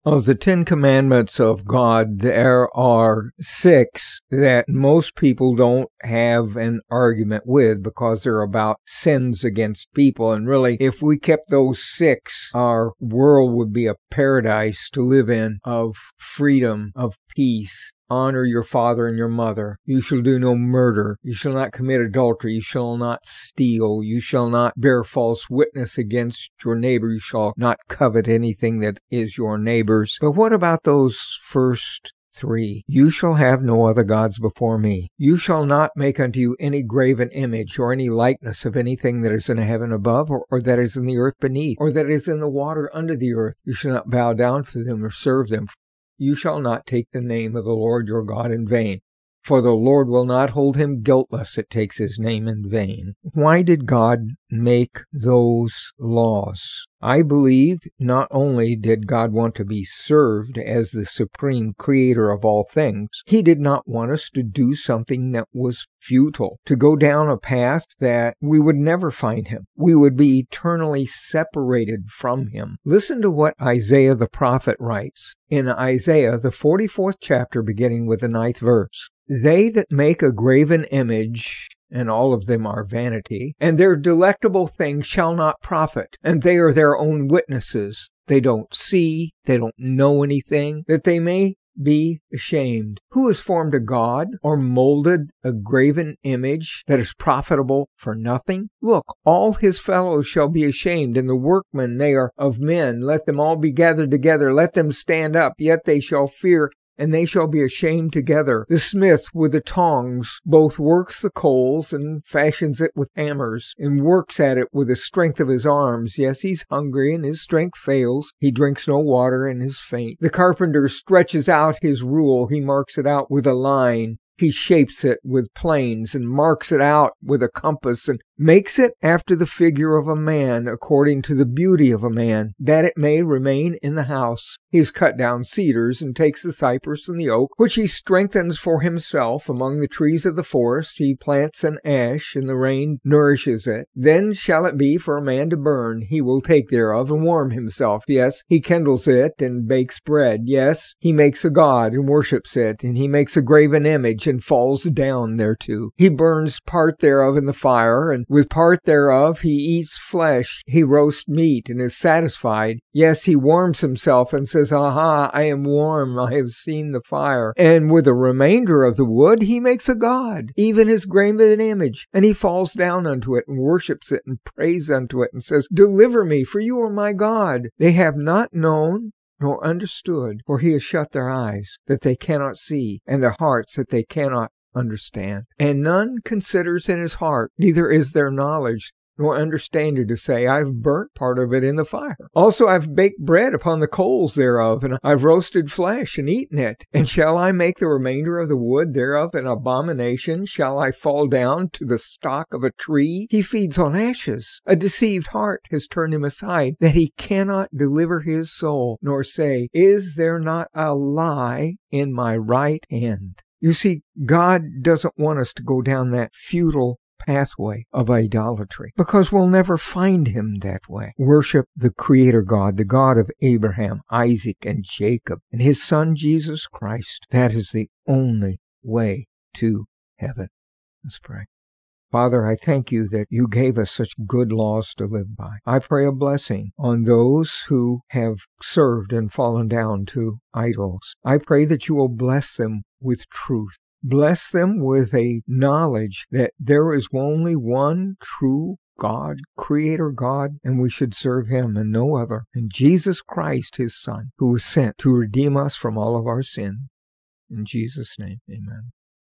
Of the 10 Commandments of God, there are 6 that most people don't have an argument with because they're about sins against people. And really, if we kept those 6, our world would be a paradise to live in, of freedom, of peace. Honor your father and your mother. You shall do no murder. You shall not commit adultery. You shall not steal. You shall not bear false witness against your neighbor. You shall not covet anything that is your neighbor's. But what about those first 3? You shall have no other gods before me. You shall not make unto you any graven image or any likeness of anything that is in the heaven above, or that is in the earth beneath, or that is in the water under the earth. You shall not bow down to them or serve them. You shall not take the name of the Lord your God in vain, for the Lord will not hold him guiltless that takes his name in vain. Why did God make those laws? I believe not only did God want to be served as the supreme creator of all things, he did not want us to do something that was futile, to go down a path that we would never find him. We would be eternally separated from him. Listen to what Isaiah the prophet writes in Isaiah, the 44th chapter, beginning with the 9th verse. They that make a graven image, and all of them are vanity, and their delectable things shall not profit, and they are their own witnesses. They don't see, they don't know anything, that they may be ashamed. Who has formed a god, or molded a graven image that is profitable for nothing? Look, all his fellows shall be ashamed, and the workmen they are of men. Let them all be gathered together, let them stand up, yet they shall fear, and they shall be ashamed together. The smith with the tongs both works the coals and fashions it with hammers, and works at it with the strength of his arms. Yes, he's hungry, and his strength fails. He drinks no water, and is faint. The carpenter stretches out his rule. He marks it out with a line. He shapes it with planes, and marks it out with a compass, and makes it after the figure of a man, according to the beauty of a man, that it may remain in the house. He has cut down cedars, and takes the cypress and the oak, which he strengthens for himself among the trees of the forest. He plants an ash, and the rain nourishes it. Then shall it be for a man to burn. He will take thereof, and warm himself. Yes, he kindles it, and bakes bread. Yes, he makes a god, and worships it. And he makes a graven image, and falls down thereto. He burns part thereof in the fire, and with part thereof he eats flesh. He roasts meat, and is satisfied. Yes, he warms himself, and says, Aha, I am warm, I have seen the fire. And with the remainder of the wood he makes a god, even his graven image. And he falls down unto it, and worships it, and prays unto it, and says, Deliver me, for you are my God. They have not known nor understood, for he has shut their eyes, that they cannot see, and their hearts, that they cannot understand. And none considers in his heart, neither is there knowledge, nor understanding to say, I've burnt part of it in the fire. Also I've baked bread upon the coals thereof, and I've roasted flesh and eaten it. And shall I make the remainder of the wood thereof an abomination? Shall I fall down to the stock of a tree? He feeds on ashes. A deceived heart has turned him aside, that he cannot deliver his soul, nor say, Is there not a lie in my right hand? You see, God doesn't want us to go down that futile pathway of idolatry, because we'll never find him that way. Worship the Creator God, the God of Abraham, Isaac, and Jacob, and his Son Jesus Christ. That is the only way to heaven. Let's pray. Father, I thank you that you gave us such good laws to live by. I pray a blessing on those who have served and fallen down to idols. I pray that you will bless them with truth. Bless them with a knowledge that there is only one true God, Creator God, and we should serve him and no other. And Jesus Christ, his Son, who was sent to redeem us from all of our sin. In Jesus' name, amen.